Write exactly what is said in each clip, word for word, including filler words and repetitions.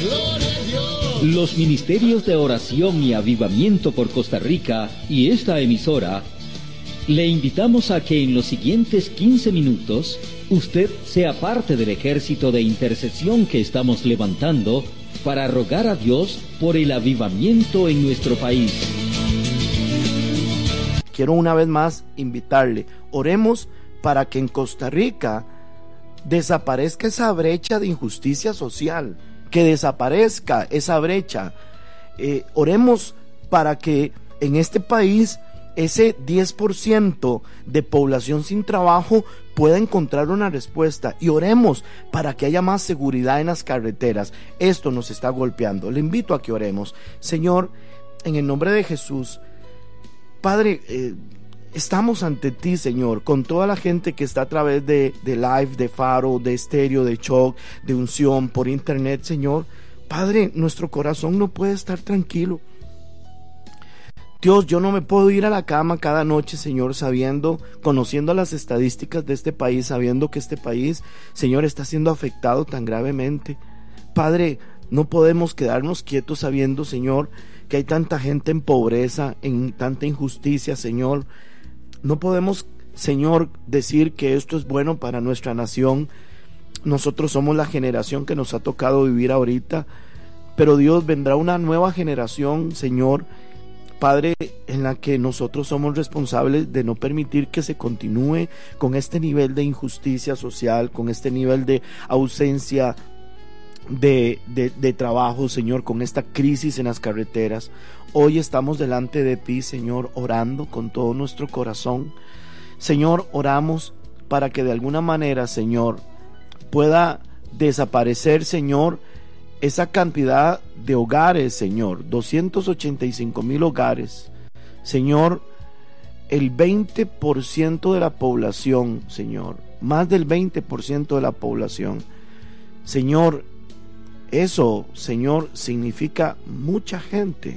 Los ministerios de oración y avivamiento por Costa Rica y esta emisora le invitamos a que en los siguientes quince minutos usted sea parte del ejército de intercesión que estamos levantando para rogar a Dios por el avivamiento en nuestro país. Quiero una vez más invitarle, oremos para que en Costa Rica desaparezca esa brecha de injusticia social, que desaparezca esa brecha. Eh, oremos para que en este país ese diez por ciento de población sin trabajo pueda encontrar una respuesta, y oremos para que haya más seguridad en las carreteras. Esto nos está golpeando. Le invito a que oremos. Señor, en el nombre de Jesús, Padre, eh, estamos ante ti, Señor, con toda la gente que está a través de, de Live, de Faro, de Estéreo, de Choc, de Unción, por internet, Señor. Padre, nuestro corazón no puede estar tranquilo. Dios, yo no me puedo ir a la cama cada noche, Señor, sabiendo, conociendo las estadísticas de este país, sabiendo que este país, Señor, está siendo afectado tan gravemente. Padre, no podemos quedarnos quietos sabiendo, Señor, que hay tanta gente en pobreza, en tanta injusticia, Señor. No podemos, Señor, decir que esto es bueno para nuestra nación. Nosotros somos la generación que nos ha tocado vivir ahorita, pero Dios, vendrá una nueva generación, Señor, Padre, en la que nosotros somos responsables de no permitir que se continúe con este nivel de injusticia social, con este nivel de ausencia de, de, de trabajo, Señor, con esta crisis en las carreteras. Hoy estamos delante de ti, Señor, orando con todo nuestro corazón. Señor, oramos para que de alguna manera, Señor, pueda desaparecer, Señor, esa cantidad de hogares, Señor, doscientos ochenta y cinco mil hogares, Señor, el veinte por ciento de la población, Señor, más del veinte por ciento de la población, Señor, eso, Señor, significa mucha gente.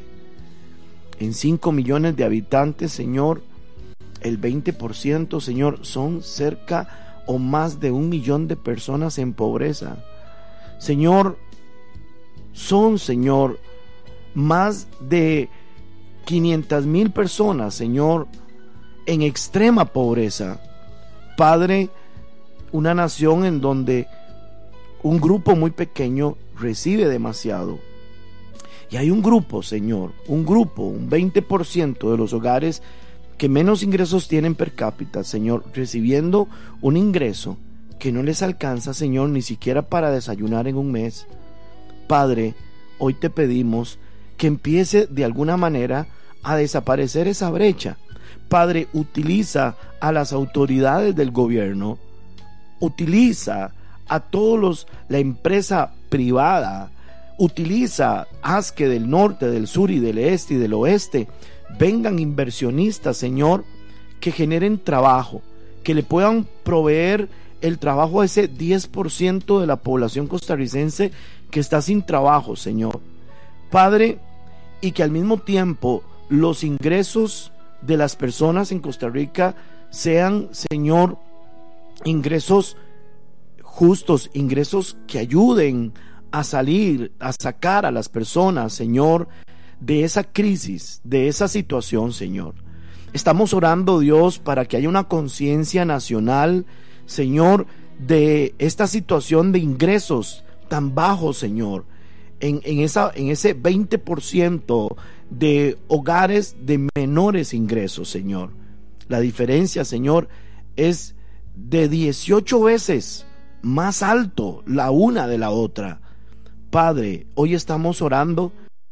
En cinco millones de habitantes, Señor, el veinte por ciento, Señor, son cerca o más de un millón de personas en pobreza. Señor, son, Señor, más de quinientas mil personas, Señor, en extrema pobreza. Padre, una nación en donde un grupo muy pequeño recibe demasiado. Y hay un grupo, Señor, un grupo, un veinte por ciento de los hogares que menos ingresos tienen per cápita, Señor, recibiendo un ingreso que no les alcanza, Señor, ni siquiera para desayunar en un mes. Padre, hoy te pedimos que empiece de alguna manera a desaparecer esa brecha. Padre, utiliza a las autoridades del gobierno, utiliza a todos los, la empresa privada, utiliza, haz que del norte, del sur y del este y del oeste vengan inversionistas, Señor, que generen trabajo, que le puedan proveer el trabajo a ese diez por ciento de la población costarricense que está sin trabajo, Señor. Padre, y que al mismo tiempo los ingresos de las personas en Costa Rica sean, Señor, ingresos justos, ingresos que ayuden a salir, a sacar a las personas, Señor, de esa crisis, de esa situación, Señor. Estamos orando, Dios, para que haya una conciencia nacional, Señor, de esta situación de ingresos tan bajos, Señor, en, en, esa, en ese veinte por ciento de hogares de menores ingresos, Señor. La diferencia, Señor, es de dieciocho veces más alto la una de la otra. Padre, hoy estamos orando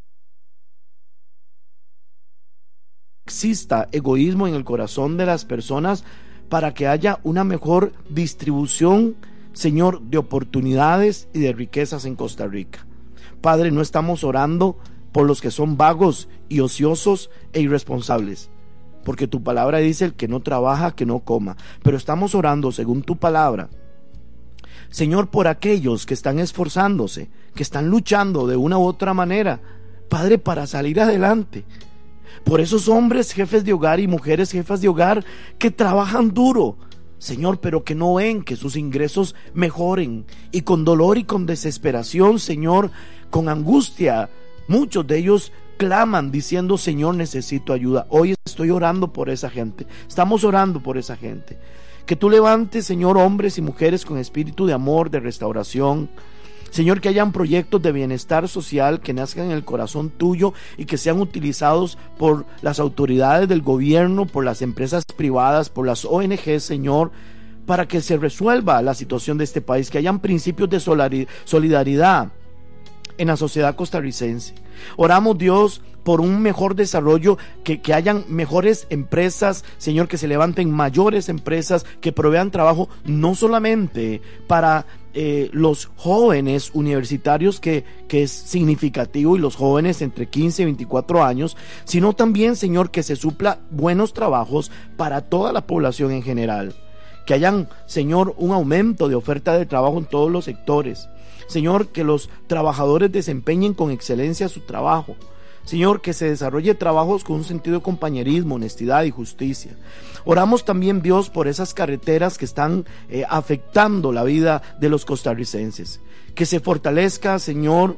exista egoísmo en el corazón de las personas para que haya una mejor distribución, Señor, de oportunidades y de riquezas en Costa Rica. Padre, no estamos orando por los que son vagos y ociosos e irresponsables, porque tu palabra dice: el que no trabaja, que no coma. Pero estamos orando según tu palabra, Señor, por aquellos que están esforzándose, que están luchando de una u otra manera, Padre, para salir adelante. Por esos hombres jefes de hogar y mujeres jefas de hogar que trabajan duro, Señor, pero que no ven que sus ingresos mejoren, y con dolor y con desesperación, Señor, con angustia. Muchos de ellos claman diciendo: Señor, necesito ayuda. Hoy estoy orando por esa gente. Estamos orando por esa gente. Que tú levantes, Señor, hombres y mujeres con espíritu de amor, de restauración. Señor, que hayan proyectos de bienestar social que nazcan en el corazón tuyo y que sean utilizados por las autoridades del gobierno, por las empresas privadas, por las O N G, Señor, para que se resuelva la situación de este país, que hayan principios de solidaridad en la sociedad costarricense. Oramos, Dios, por un mejor desarrollo, que, que hayan mejores empresas, Señor, que se levanten mayores empresas, que provean trabajo no solamente para eh, los jóvenes universitarios, que, que es significativo, y los jóvenes entre quince y veinticuatro años, sino también, Señor, que se supla buenos trabajos para toda la población en general. Que hayan, Señor, un aumento de oferta de trabajo en todos los sectores. Señor, que los trabajadores desempeñen con excelencia su trabajo. Señor, que se desarrolle trabajos con un sentido de compañerismo, honestidad y justicia. Oramos también, Dios, por esas carreteras que están eh, afectando la vida de los costarricenses. Que se fortalezca, Señor,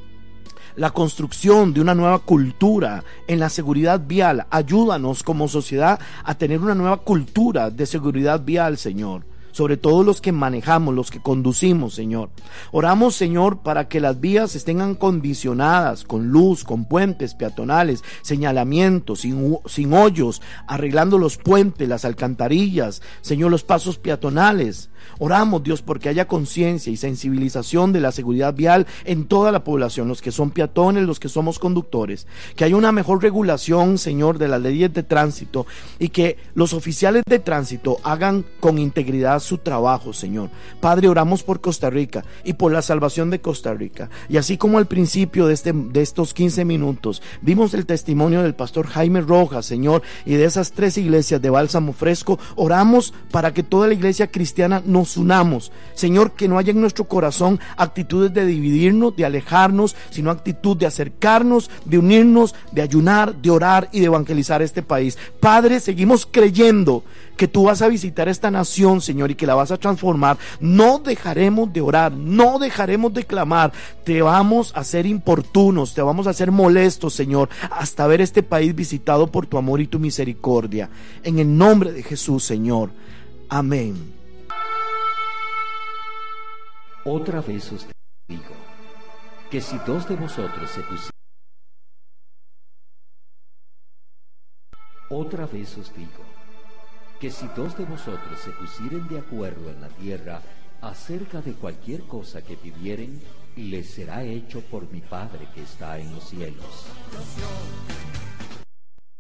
la construcción de una nueva cultura en la seguridad vial. Ayúdanos como sociedad a tener una nueva cultura de seguridad vial, Señor. Sobre todo los que manejamos, los que conducimos, Señor. Oramos, Señor, para que las vías estén acondicionadas con luz, con puentes peatonales, señalamientos, sin, sin hoyos, arreglando los puentes, las alcantarillas, Señor, los pasos peatonales. Oramos, Dios, porque haya conciencia y sensibilización de la seguridad vial en toda la población, los que son peatones, los que somos conductores. Que haya una mejor regulación, Señor, de las leyes de tránsito, y que los oficiales de tránsito hagan con integridad su trabajo, Señor. Padre, oramos por Costa Rica y por la salvación de Costa Rica. Y así como al principio de, este, de estos quince minutos vimos el testimonio del pastor Jaime Rojas, Señor, y de esas tres iglesias de Bálsamo Fresco, oramos para que toda la iglesia cristiana nos unamos, Señor, que no haya en nuestro corazón actitudes de dividirnos, de alejarnos, sino actitud de acercarnos, de unirnos, de ayunar, de orar y de evangelizar este país. Padre, seguimos creyendo que tú vas a visitar esta nación, Señor, y que la vas a transformar. No dejaremos de orar, no dejaremos de clamar. Te vamos a ser importunos, te vamos a ser molestos, Señor, hasta ver este país visitado por tu amor y tu misericordia. En el nombre de Jesús, Señor. Amén. Otra vez os digo, que si dos de vosotros se pusieren, otra vez os digo, que si dos de vosotros se pusieren de acuerdo en la tierra acerca de cualquier cosa que pidieren, les será hecho por mi Padre que está en los cielos.